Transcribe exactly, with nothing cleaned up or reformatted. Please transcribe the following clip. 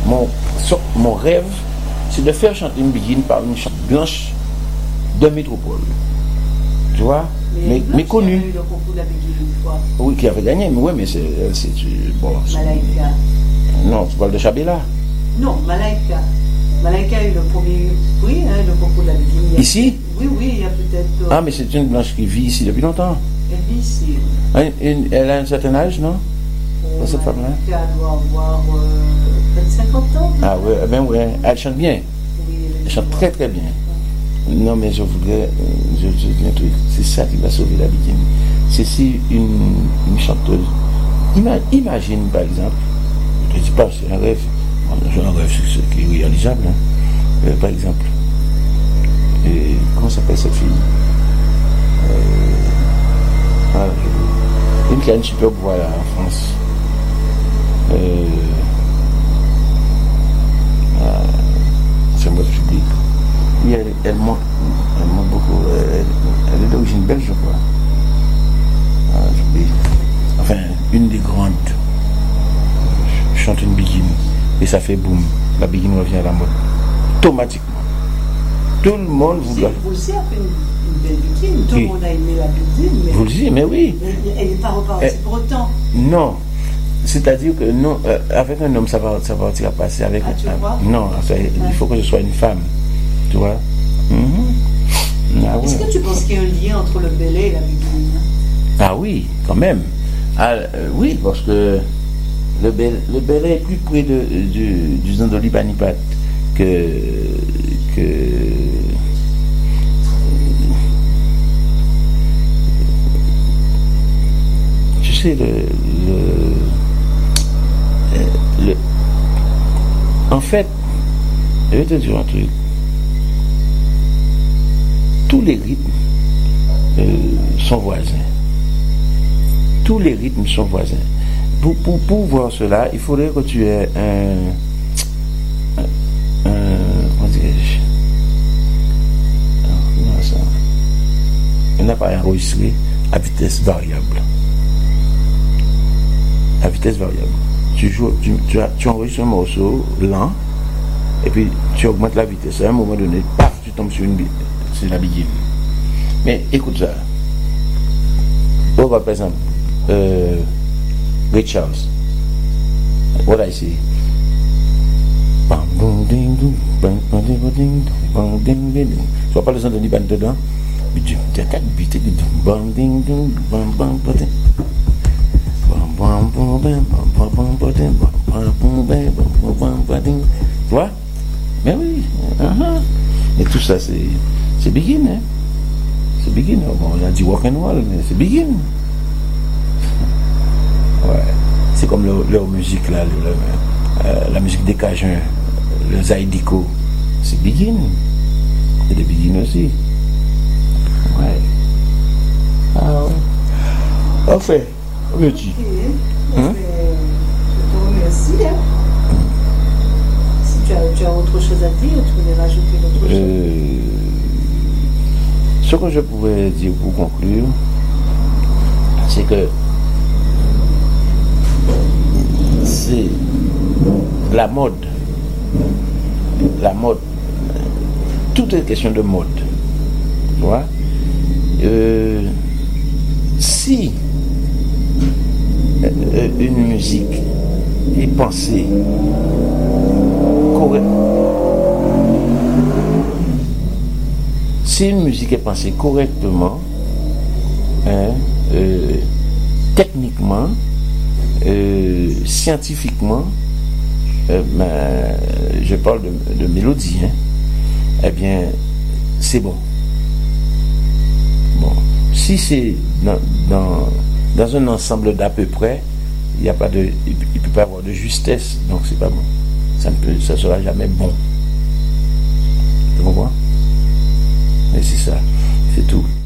mon, so, mon rêve, c'est de faire chanter une begin par une chanteuse blanche de métropole. Tu vois? Mais, mais connue. Le concours de la Begin une fois. Oui, qui avait gagné, mais oui, mais c'est. c'est bon, Malaika. Non, tu parles de Chabela. Non, Malaika. Malaika a eu le premier prix, hein, le concours de la Begin. Ici? Oui, oui, il y a peut-être. Euh... Ah, mais c'est une blanche qui vit ici depuis longtemps. Elle vit ici. Une, une, elle a un certain âge, non? Oh, cette femme-là? Elle doit avoir euh, peut-être cinquante ans. Ah, oui, ben oui, elle chante bien. Oui, elle, elle chante très très bien. Non, mais je voudrais. Je, je dis un truc. C'est ça qui va sauver la Begin. C'est si une, une chanteuse. Ima, imagine, par exemple, je ne te dis pas, c'est un rêve. C'est un rêve c'est, qui est réalisable. Hein. Euh, par exemple, et, comment s'appelle cette fille euh, ah, je, Une qui a une super voix là, en France. Euh, ah, c'est moi que j'oublie. Oui, elle, elle, monte, elle monte beaucoup. Elle, elle est d'origine belge, je crois. Ah, j'oublie. Enfin, une des grandes chante une begin et ça fait boum. La begin revient à la mode. Automatiquement. Tout le monde vous doit. Vous aussi a fait une, une belle begin. Tout oui. Le monde a aimé la begin. Mais vous le dites, mais oui. Mais elle n'est pas repartie eh, pour autant. Non. C'est-à-dire que non, euh, avec un homme, ça va, ça va passer avec ah, tu un vois? Non, ça, ah. il faut que ce soit une femme. Tu vois? Mm-hmm. Ah, Est-ce ouais. que tu penses qu'il y a un lien entre le belay et la begin? Ah oui, quand même. Ah, euh, oui, parce que le, bel, le belay est plus près de, du, du Zandoli Panipat que, que tu sais le, le, le en fait, je vais te dire un truc. Tous les rythmes euh, sont voisins. Tous les rythmes sont voisins. Pour, pour, pour voir cela, il faudrait que tu aies un, un, un comment dirais-je, un, ça, un appareil enregistré à vitesse variable. À vitesse variable. Tu, joues, tu, tu, tu enregistres un morceau lent et puis tu augmentes la vitesse. À un moment donné, paf, tu tombes sur une sur la begin. Mais écoute ça. On va par exemple euh, Ray Charles. What I see. Tu vois pas le son de Liban dedans? Tu vois? Mais oui. Uh-huh. Et tout ça, c'est, c'est begin, hein? C'est begin. Bon, on a dit rock and roll, mais c'est begin. Ouais. C'est comme leur, leur musique, là, le, le, euh, la musique des Cajuns, le Zaïdiko. C'est begin. C'est des begin aussi. Ouais. Ah ouais. Enfin, veux-tu? Ok. Hein? Je te remercie, hein? Tu as, tu as autre chose à dire? Tu voulais rajouter autre chose? euh, Ce que je pourrais dire pour conclure, c'est que c'est la mode. La mode. Tout est question de mode. Tu vois? Euh, si euh, une musique est pensée correct. Si une musique est pensée correctement, hein, euh, techniquement, euh, scientifiquement, euh, ben, je parle de, de mélodie, hein, eh bien, c'est bon. Bon. Si c'est dans, dans, dans un ensemble d'à peu près, il n'y a pas de, il ne peut pas avoir de justesse, donc c'est pas bon. Ça ne peut, ça sera jamais bon. Tu comprends? Et c'est ça, c'est tout.